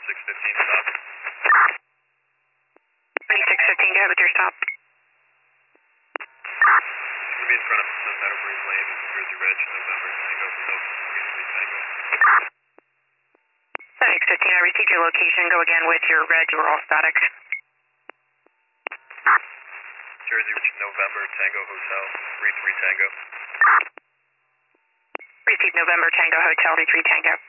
2615, stop. 2615, go ahead with your stop. It's going to be in front of the Meadowbreeze Lane, Jersey Ridge, November Tango, Hotel 33 Tango. 2615, I received your location. Go again with your red, you were all static. Jersey Ridge, November Tango, Hotel 33 Tango. Received November Tango, Hotel 33 Tango.